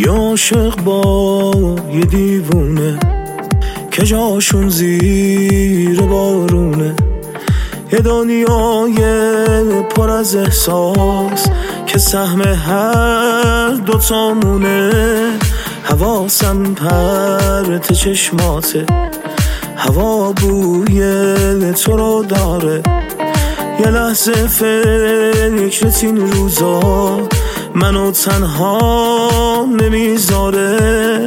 یه عاشق با یه دیوونه که جاشون زیر بارونه، یه دنیای پر از احساس که سهم هر دوتامونه. حواسم پرت چشماته، هوا بوی تو رو داره، یه لحظه فکرت این روزا منو تنها نمیذاره.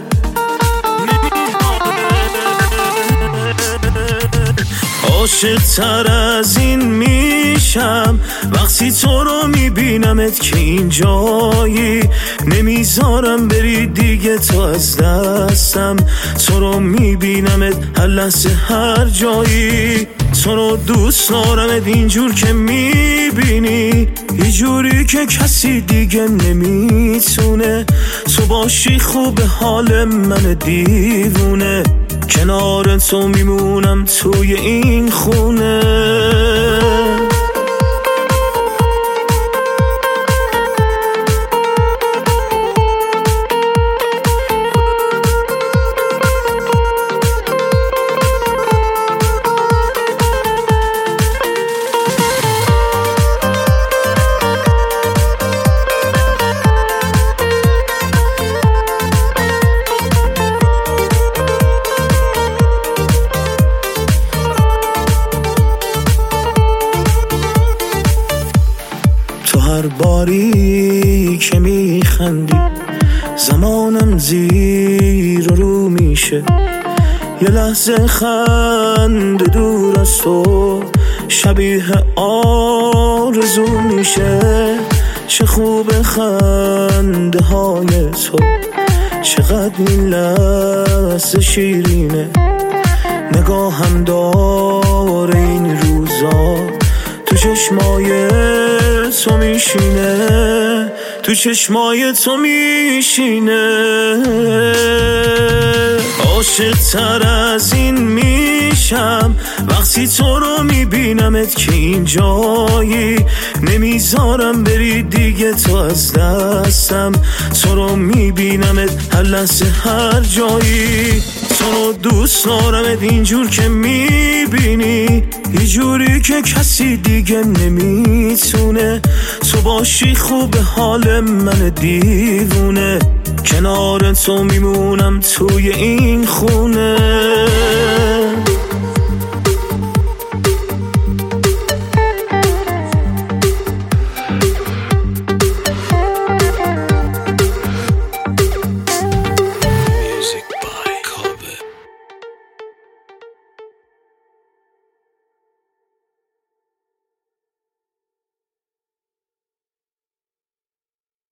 عاشق تر از این میشم وقتی تو رو میبینمت که اینجایی، نمیذارم بری دیگه تو از دستم. تو رو میبینمت هر لحظه هر جایی، تو رو دوست دارمت اینجور که میبینی، یه جوری که کسی دیگه نمیتونه. تو باشی خوب حال من دیوونه، کنار تو میمونم توی این خونه. هر باری که میخندی زمانم زیر و رو میشه، یه لحظه خنده دور از تو شبیه آرزو میشه. چه خوب خنده های تو، چقدر این لحظه شیرینه، نگاهم داره این روزا تو چشمای تو میشینه، تو چشمای تو میشینه. عاشق تر از این میشم وقتی تو رو میبینمت که اینجایی، نمیذارم بری دیگه تو از دستم. تو رو میبینمت هر لحظه هر جایی، تو رو دوست دارمت اینجور که میبینی، یه جوری که کسی دیگه نمیتونه. تو باشی خوب حال من دیوونه، کنار تو میمونم توی این خونه.